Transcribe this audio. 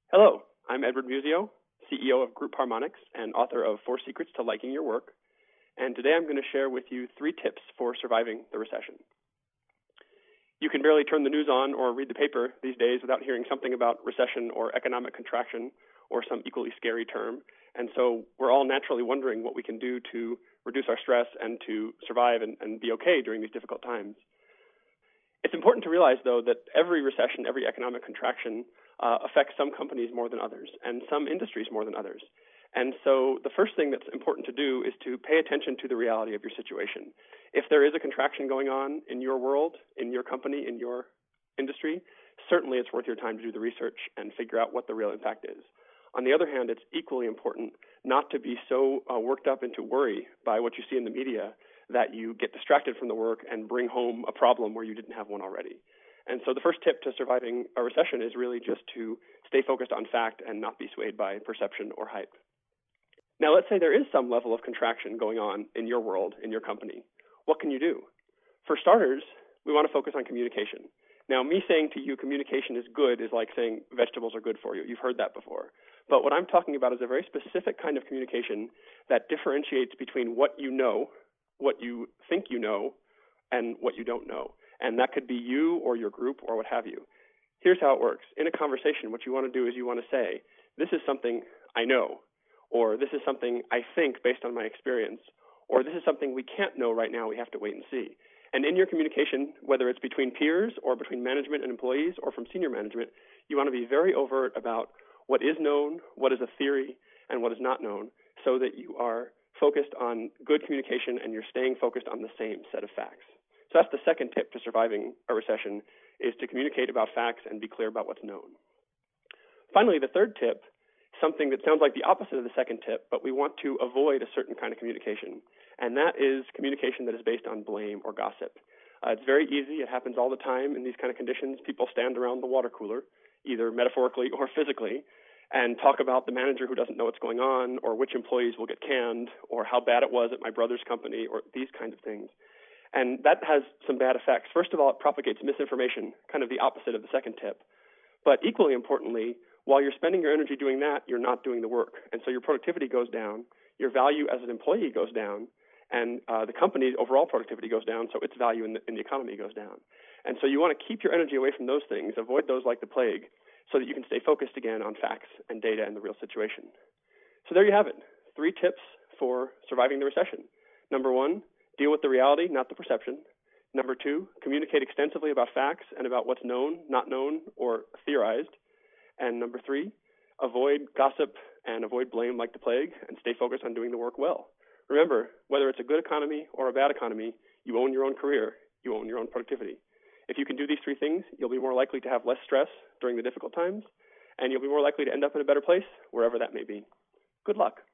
Hello, I'm Edward Musio, CEO of Group Harmonics and author of 4 Secrets to Liking Your Work. And today I'm going to share with you 3 tips for surviving the recession. You can barely turn the news on or read the paper these days without hearing something about recession or economic contraction or some equally scary term. And so we're all naturally wondering what we can do to reduce our stress and to survive and be okay during these difficult times. It's important to realize, though, that every recession, every economic contraction affects some companies more than others and some industries more than others. And so the first thing that's important to do is to pay attention to the reality of your situation. If there is a contraction going on in your world, in your company, in your industry, certainly it's worth your time to do the research and figure out what the real impact is. On the other hand, it's equally important not to be so worked up into worry by what you see in the media that you get distracted from the work and bring home a problem where you didn't have one already. And so the first tip to surviving a recession is really just to stay focused on fact and not be swayed by perception or hype. Now, let's say there is some level of contraction going on in your world, in your company. What can you do? For starters, we want to focus on communication. Now, me saying to you communication is good is like saying vegetables are good for you. You've heard that before. But what I'm talking about is a very specific kind of communication that differentiates between what you know, what you think you know, and what you don't know. And that could be you or your group or what have you. Here's how it works. In a conversation, what you want to do is you want to say, this is something I know, or this is something I think based on my experience, or this is something we can't know right now, we have to wait and see. And in your communication, whether it's between peers or between management and employees or from senior management, you want to be very overt about what is known, what is a theory, and what is not known, so that you are focused on good communication and you're staying focused on the same set of facts. So that's the second tip to surviving a recession, is to communicate about facts and be clear about what's known. Finally, the third tip, something that sounds like the opposite of the second tip, but we want to avoid a certain kind of communication, and that is communication that is based on blame or gossip. It's very easy. It happens all the time in these kind of conditions. People stand around the water cooler, either metaphorically or physically, and talk about the manager who doesn't know what's going on, or which employees will get canned, or how bad it was at my brother's company, or these kinds of things. And that has some bad effects. First of all, it propagates misinformation, kind of the opposite of the second tip. But equally importantly, while you're spending your energy doing that, you're not doing the work. And so your productivity goes down, your value as an employee goes down, and the company's overall productivity goes down, so its value in the economy goes down. And so you want to keep your energy away from those things, avoid those like the plague, so that you can stay focused again on facts and data and the real situation. So there you have it, 3 tips for surviving the recession. Number 1, deal with the reality, not the perception. Number 2, communicate extensively about facts and about what's known, not known, or theorized. And number 3, avoid gossip and avoid blame like the plague and stay focused on doing the work well. Remember, whether it's a good economy or a bad economy, you own your own career, you own your own productivity. If you can do these 3 things, you'll be more likely to have less stress during the difficult times, and you'll be more likely to end up in a better place, wherever that may be. Good luck.